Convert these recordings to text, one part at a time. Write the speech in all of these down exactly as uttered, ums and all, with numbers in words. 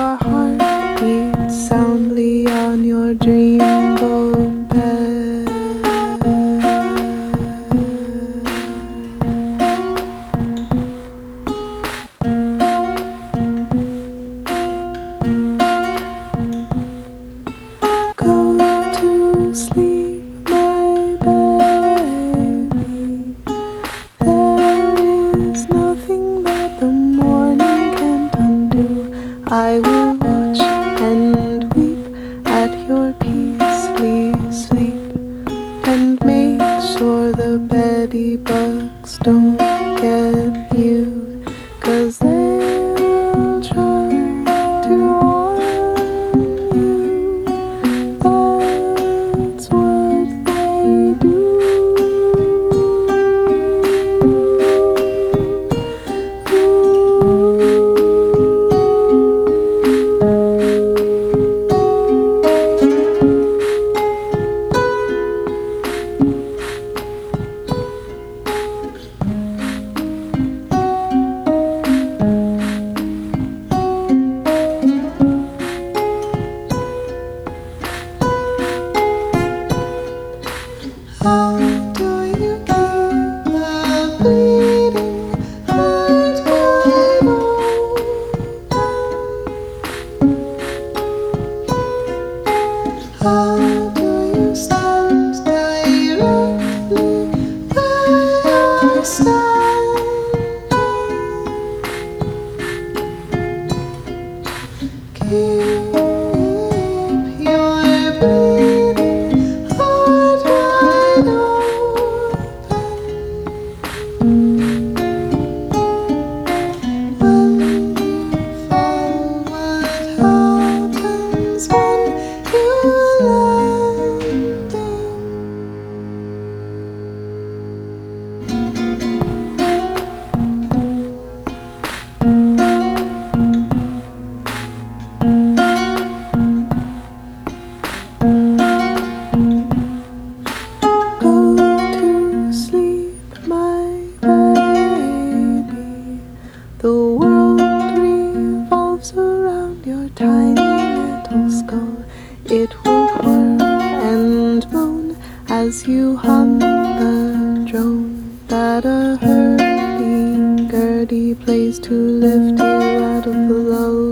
your heart beats soundly on your dreamboat bed. Go to sleep, my baby. There is nothing that the morning can't undo. I will watch and weep at your peacefully sleep, and make sure the beddy bugs don't get you, 'cause they'll try to harm you. That's what they do. How do you keep a bleeding heart wide open? How do you stand directly where you're standing? Keep your bleeding heart wide open. When you fall, what happens when you land? Go to sleep, my baby. The world revolves around your tiny little skull. It will whir and moan as you hum the drone that a hurdy-gurdy plays to lift you out of the lull.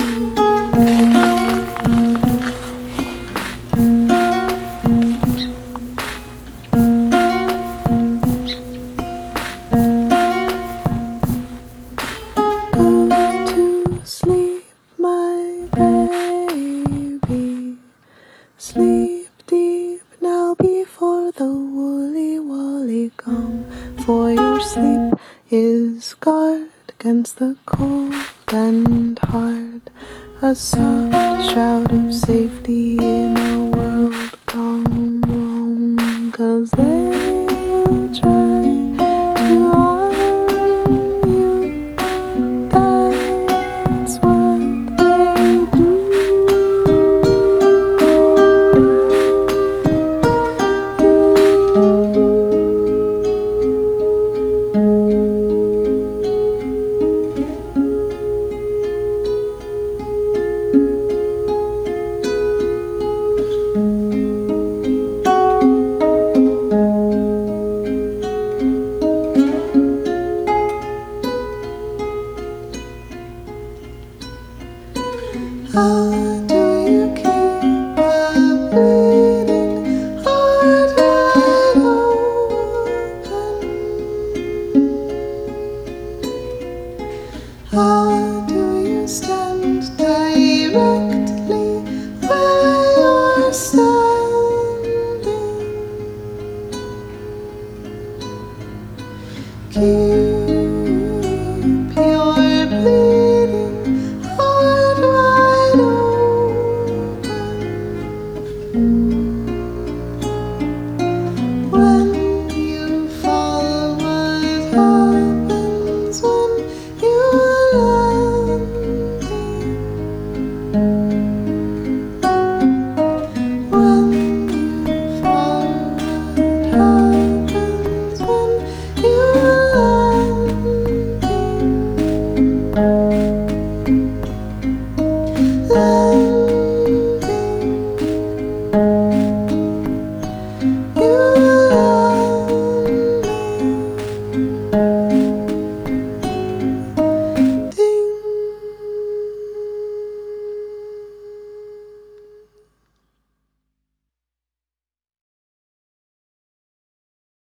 Go to sleep, my baby. Sleep deep now before the woolly wally come, for your sleep is guard against the cold and hard, a soft shroud of safety in a world gone wrong, 'cause they'll try to harm you. That's what they do. How do you keep a bleeding heart wide open? How do you stand directly where you're standing? Keep your bleeding heart wide open. When you fall, what happens when you land? When you fall, what happens when you land? love.